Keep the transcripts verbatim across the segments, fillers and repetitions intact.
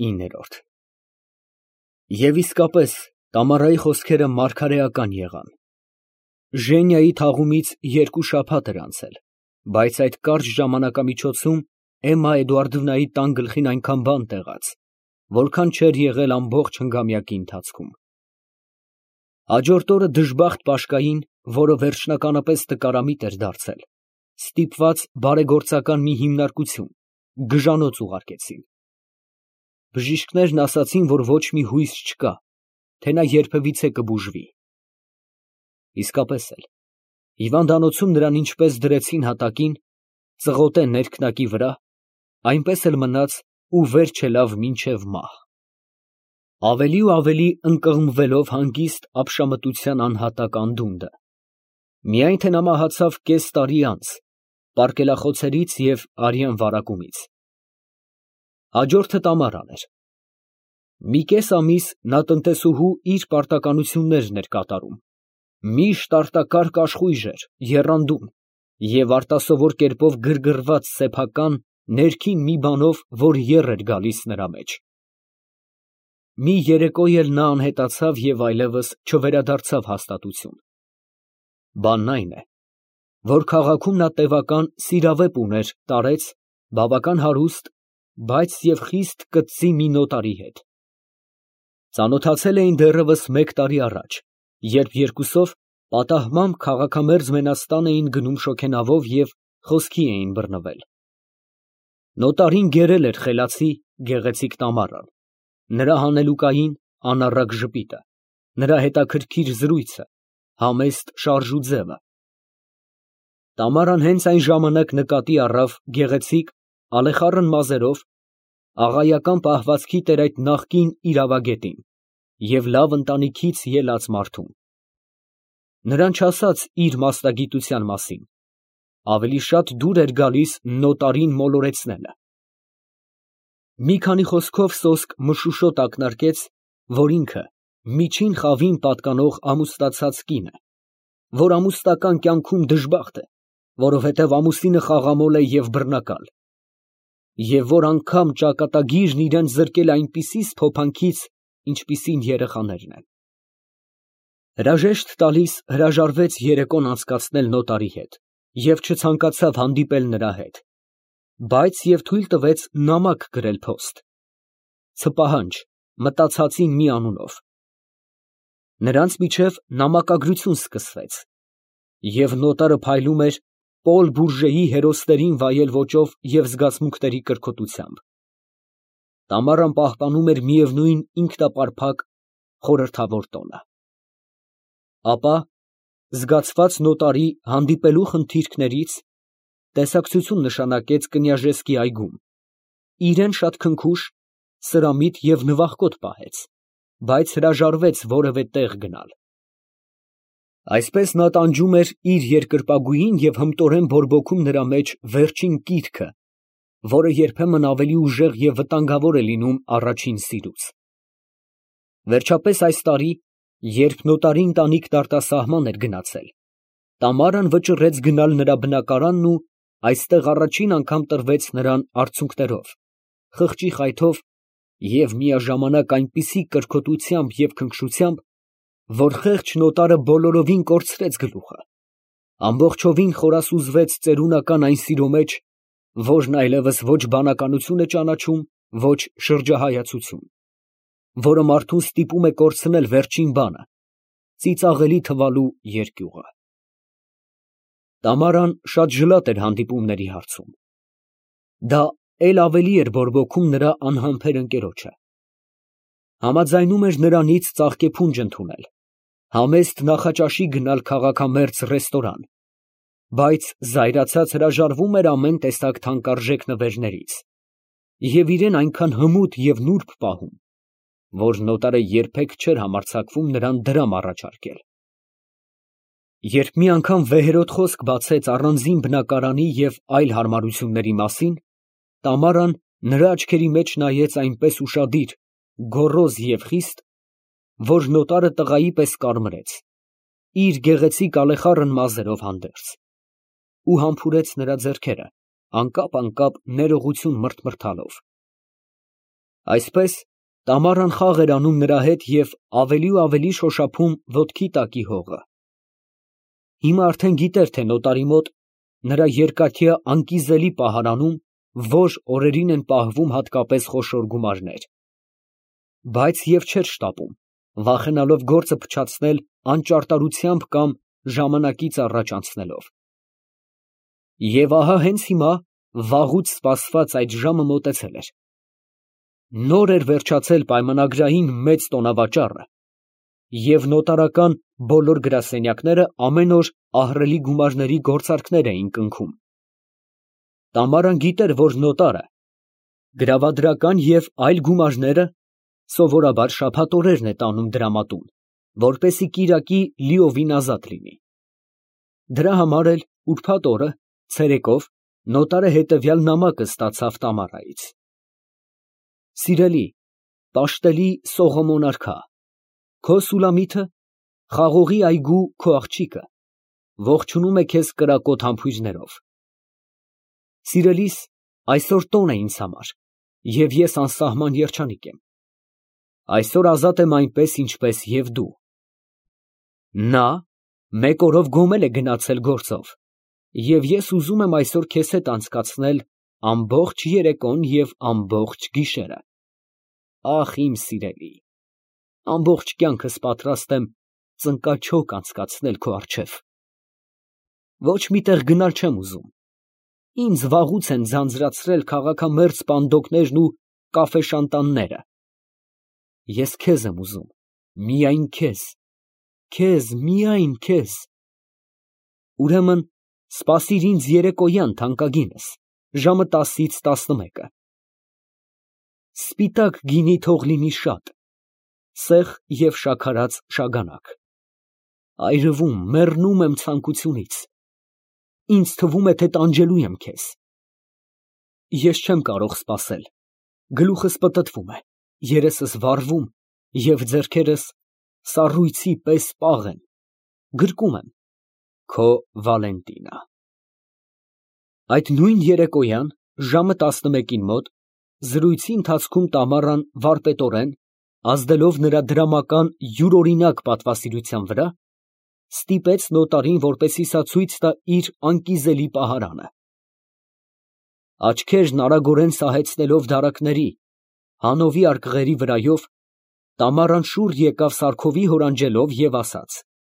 իններորդ Եվ իսկապես Տամարայի խոսքերը մարգարեական եղան։ Ժենիայի թաղումից երկու շաբաթ էր անցել, բայց այդ կարճ ժամանակամիջոցում Էմմա Էդուարդովնայի տան գլխին այնքան բան տեղաց, որքան չէր եղել ամբողջ հնգամյակի ընթացքում։ Հաջորդ օրը դժբախտ Պաշկային, որը վերջնականապես տկարամիտ էր դարձել, ստիպված բարեգործական մի հիմնարկություն, գժանոց ուղարկեցին։ Բժիշկներն ասացին, որ ոչ մի հույս չկա, թե նա երբևիցե կբուժվի։ Իսկապես էլ, հիվանդանոցում նրան ինչպես դրեցին հատակին, ծղոտե ներքնակի վրա, այնպես էլ մնաց ու վերջելավ մինչև մահ։ Ավելի ու ավելի ընկղմվելով հանգիստ ապշամտության անհատակ անդունդը, միայն թե նա մահացավ կես տարի անց, պառկելախոցերից և արյան վարակումից։ Հաջորդը Տամարան էր։ Մի կես ամիս նա տնտեսուհու իր պարտականություններն էր կատարում, միշտ արտակարգ աշխույժ էր, եռանդուն և արտասովոր կերպով գրգռված սեփական, ներքին մի բանով, որ եռ էր գալիս նրա մեջ։ Մի երեկո էլ նա անհետացավ և այլևս չվերադարձավ հաստատություն։ Բանն այն է, որ քաղաքում նա տևական սիրավեպ ուներ տարեց, բավական հարուստ, բայց և խիստ կծի մի նոտարի հետ։ Ծանոթացել էին դեռևս մեկ տարի առաջ, երբ երկուսով պատահմամբ քաղաքամերձ Մենաստան էին գնում շոգենավով և խոսքի էին բռնվել։ Նոտարին գերել էր խելացի, գեղեցիկ Տամարան, նրա հանելուկային, անառակ ժպիտը, նրա հետաքրքիր զրույցը, համեստ շարժուձևը։ Տամարան հենց այն ժամանակ նկատի առավ գեղեցիկ, ալեխառն մազերով, աղայական պահվածքի տեր այդ նախկին իրավագետին և լավ ընտանիքից ելած մարդուն։ Նրան չասաց իր մասնագիտության մասին, ավելի շատ դուր էր գալիս նոտարին մոլորեցնելը։ Մի քանի խոսքով սոսկ մշուշոտ ակնարկեց, որ ինքը միջին խավին պատկանող ամուսնացած կին է, որ ամուսնական կյանքում դժբախտ է, որովհետև ամուսինը խաղամոլ է և բռնակալ, և որ անգամ ճակատագիրն իրան զրկել է այնպիսի սփոփանքից, ինչպիսին երեխաներն են։ Հրաժեշտ տալիս հրաժարվեց երեկոն անցկացնել նոտարի հետ և չցանկացավ հանդիպել նրա հետ, բայց և թույլ տվեց նամակ գրել փոստ, ցպահանջ, մտացածին մի անունով։ Նրանց միջև նամակագրություն սկսվեց, և նոտարը փայլում էր Պոլ Բուրժեի հերոսներին վայել ոճով և զգացմունքների կրքոտությամբ։ Տամարան պահպանում էր միևնույն ինքնապարփակ, խորհրդավոր տոնը։ Ապա, զգացված նոտարի հանդիպելու խնդիրքներից, տեսակցություն նշանակեց Կնյաժեսկի այգում, իրեն շատ քնքուշ, սրամիտ և նվախկոտ պահեց, բայց հրաժարվեց որևէ տեղ գնալ։ Այսպես նա տանջում էր իր երկրպագուին և հմտորեն բորբոքում նրա մեջ վերջին կիրքը, որը երբեմն ավելի ուժեղ և վտանգավոր է լինում առաջին սիրուց։ Վերջապես այս տարի, երբ նոտարի ընտանիքն արտասահման էր գնացել, Տամարան վճռեց գնալ նրա բնակարանն ու այստեղ առաջին անգամ տրվեց նրան արցունքներով, խղճի խայթով և միաժամանակ այնպիսի կրքոտությամբ և քնքշությամբ, որ խեղճ նոտարը բոլորովին կորցրեց գլուխը, ամբողջովին խորասուզվեց ծերունական այն սիրո մեջ, որն այլևս ոչ բանականություն է ճանաչում, ոչ շրջահայացություն, որը մարդուն ստիպում է կորցնել վերջին բանը, ծիծաղելի թվալու երկյուղը։ Տամարան շատ ժլատ էր հանդիպումների հարցում։ Դա էլ ավելի էր բորբոքում նրա անհամբեր ընկերոջը։ Համաձայնում էր նրանից ծաղկեփունջ ընդունել, համեստ նախաճաշի գնալ քաղաքամերձ ռեստորան, բայց զայրացած հրաժարվում էր ամեն տեսակ թանկարժեք նվերներից և իրեն այնքան հմուտ և նուրբ պահում, որ նոտարը երբեք չէր համարձակվում նրան դրամ առաջարկել։ Երբ մի անգամ վեհերոտ խոսք բացեց առանձին բնակարանի և այլ հարմարությունների մասին, Տամարան նրա աչքերի մեջ նայեց այնպես ուշադիր, գոռոզ և խիստ, որ նոտարը տղայի պես կարմրեց, իր գեղեցիկ ալեխառն մազերով հանդերձ, ու համբուրեց նրա ձեռքերը, անկապ֊անկապ ներողություն մրթմրթալով։ Այսպես Տամարան խաղ էր անում նրա հետ և ավելի ու ավելի շոշափում ոտքի տակի հողը։ Հիմա արդեն գիտեր, թե նոտարի մոտ նրա երկաթյա անկիզելի պահարանում որ օրերին են պահվում հատկապես խոշոր գումարներ, բայց և չէր շտապում, վախենալով գործը փչացնել անճարտարությամբ կամ ժամանակից առաջ անցնելով։ Եվ ահա հենց հիմա վաղուց սպասված այդ ժամը մոտեցել էր։ Նոր էր վերջացել պայմանագրային մեծ տոնավաճառը, և նոտարական բոլոր գրասենյակները ամեն օր ահռելի գումարների գործարքներ էին կնքում։ Տամարան գիտեր, որ նոտարը գրավադրական և այլ գումարները սովորաբար շաբաթօրերն է տանում դրամատուն, որպեսզի կիրակի լիովին ազատ լինի։ Դրա համար էլ ուրբաթ օրը ցերեկով նոտարը հետևյալ նամակը ստացավ Տամարայից. Սիրելի, պաշտելի Սողոմոն արքա, քո Սուլամիթը, խաղողի այգու քո աղջիկը, ողջունում է քեզ կրակոտ համբույրներով։ Սիրելիս, այսօր տոն է ինձ համար, և ես անսահման երջանիկ եմ։ Այսօր ազատ եմ այնպես, ինչպես և դու։ Նա մեկ օրով գոմել է գնացել գործով, և ես ուզում եմ այսօր քեզ հետ անցկացնել ամբողջ երեկոն և ամբողջ գիշերը։ Ախ, իմ սիրելի, ամբողջ կյանքս պատրաստ եմ ծնկաչոք անցկացնել քո առջև։ Ոչ մի տեղ գնալ չեմ ուզում։ Ինձ վաղուց են ձանձրացրել քաղաքամերձ պանդոկներն ու կաֆեշանտանները։ Ես քեզ եմ ուզում, միայն քեզ, քեզ, միայն քեզ։ Ուրեմն սպասիր ինձ երեկոյան թանկագինս, ժամը տասից տասնմեկը։ Սպիտակ գինի թող լինի շատ, սեխ և շաքարած շագանակ։ Այրվում, մեռնում եմ ցանկությունից։ Ինձ թվում է, թե տանջելու եմ քեզ։ Ես չեմ կարող սպասել, գլուխս պտտվում է, երեսս վառվում և ձեռքերս սառույցի պես պաղ են, գրկում եմ, քո Վալենտինա։ Այդ նույն երեկոյան ժամը տասնմեկին մոտ զրույցի ընթացքում Տամարան վարպետորեն, ազդելով նրա դրամական յուրօրինակ պատվասիրության վրա, ստիպեց նոտարին, որպեսզի սա ցույց տա իր անկիզելի պահարանը։ Աչքերն արագորեն սահեցնելով դարակների, հանովի արկղերի վրայով, Տամարան շուռ եկավ սարքովի հորանջելով և ասաց.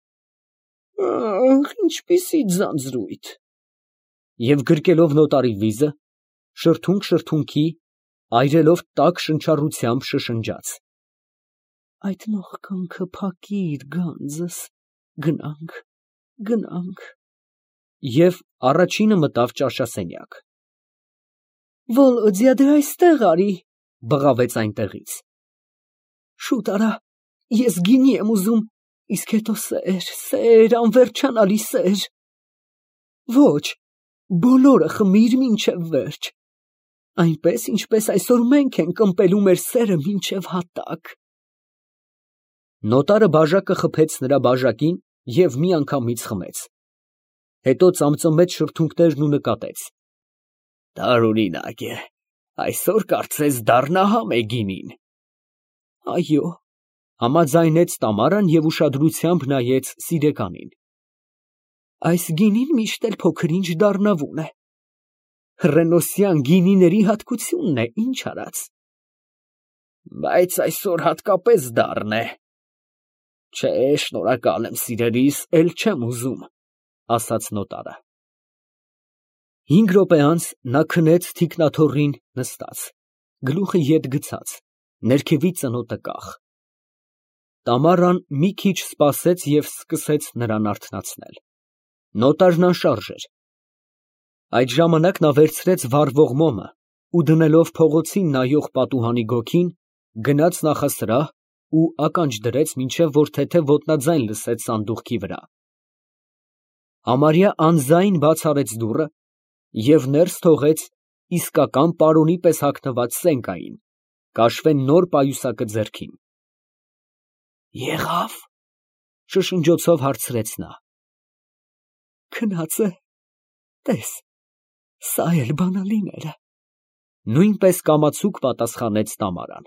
Ախ, ինչպիսի ձանձրույթ։ Եվ գրկելով նոտարի վիզը, շրթունք֊շրթունքի, այրելով տաք շնչառությամբ շշնջաց. Այդ մոխքանքը փակիր, գանձս, գնանք, գնանք։ Եվ առաջինը մտավ ճաշասենյակ։ Վոլոդյա, դե այստեղ արի, բղավեց այնտեղից։ Շուտ արա, ես գինի եմ ուզում, իսկ հետո սեր, սեր, անվերջանալի սեր։ Ոչ, բոլորը խմիր մինչև վերջ, այնպես, ինչպես այսօր մենք ենք ըմպելու մեր սերը մինչև հատակ։ Նոտարը բաժակը խփեց նրա բաժակին և միանգամից խմեց։ Հետո ծամծմեց շրթունքներն ու նկատեց. Տարօրինակ է, այսօր կարծես դառնահամ է գինին։ Այո, համաձայնեց Տամարան և ուշադրությամբ նայեց սիրեկանին։ Այս գինին միշտ էլ փոքր-ինչ դառնավուն է։ Հռենոսյան գինիների հատկությունն է, ինչ արած։ Բայց այսօր հատկապես դառն է։ Չէ, շնորհակալ եմ, սիրելիս, էլ չեմ ուզում, ասաց նոտարը։ Հինգ րոպե անց նա քնեց թիկնաթոռին նստած, գլուխը ետ գցած, ներքևի ծնոտը կախ։ Տամարան մի քիչ սպասեց և սկսեց նրան արթնացնել։ Նոտարն անշարժ էր։ Այդ ժամանակ նա վերցրեց վառվող մոմը ու դնելով փողոցին նայող պատուհանի գոգին, գնաց նախասրահ ու ականջ դրեց, մինչև որ թեթև ոտնաձայն լսեց սանդուղքի վրա։ Համարյա անձայն բաց արեց դուռը և ներս թողեց իսկական պարոնի պես հագնված Սենկային, կաշվե նոր պայուսակը ձեռքին։ Եղա՞վ, շշնջոցով հարցրեց նա։ Քնած է, տես, սա էլ բանալիները։ Նույնպես կամացուկ պատասխանեց Տամարան։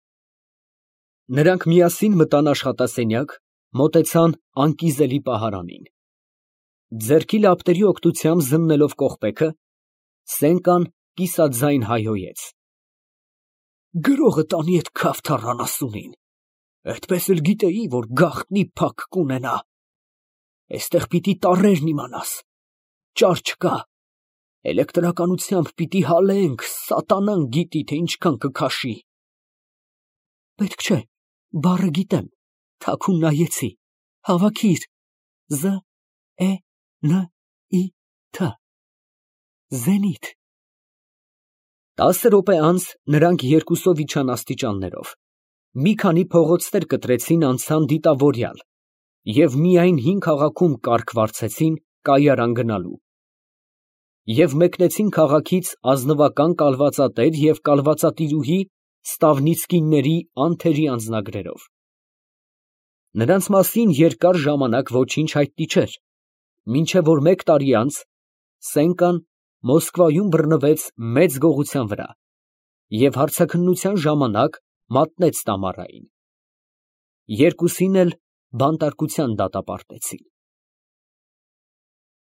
Նրանք միասին մտան աշխատասենյակ, մոտեցան անկիզելի պահարանին։ Ձեռքի լապտերի օգնությամբ զննելով կողպեքը, Սենկան կիսաձայն հայհոյեց. «Գրողը տանի էդ քավթառ անասունին, այդպես էլ գիտեի, որ գաղտնի փակ կունենա։ Էստեղ պիտի տառերն իմանաս, ճար չկա, էլեկտրականությամբ պիտի հալենք, սատանան գիտի, թե ինչքան կքաշի»։ Պետք չէ, բառը գիտեմ, թաքուն նայեցի, հավաքիր, Զ է ն ի թ, զենիթ։ Տասը րոպե անց նրանք երկուսով իջան աստիճաններով, մի քանի փողոցներ կտրեցին, անցան դիտավորյալ և միայն հին քաղաքում կառք վարձեցին կայարան գնալու և մեկնեցին քաղաքից ազնվական կալվածատեր և կալվածատիրուհի Ստավնիցկիների անթերի անձնագրերով։ Նրանց մասին երկար ժամանակ ոչինչ հայտնի չէր, մինչև որ մեկ տարի անց Սենկան Մոսկվայում բռնվեց մեծ գողության վրա և հարցաքննության ժամանակ մատնեց Տամարային։ Երկուսին էլ բանտարկության դատապարտեցին։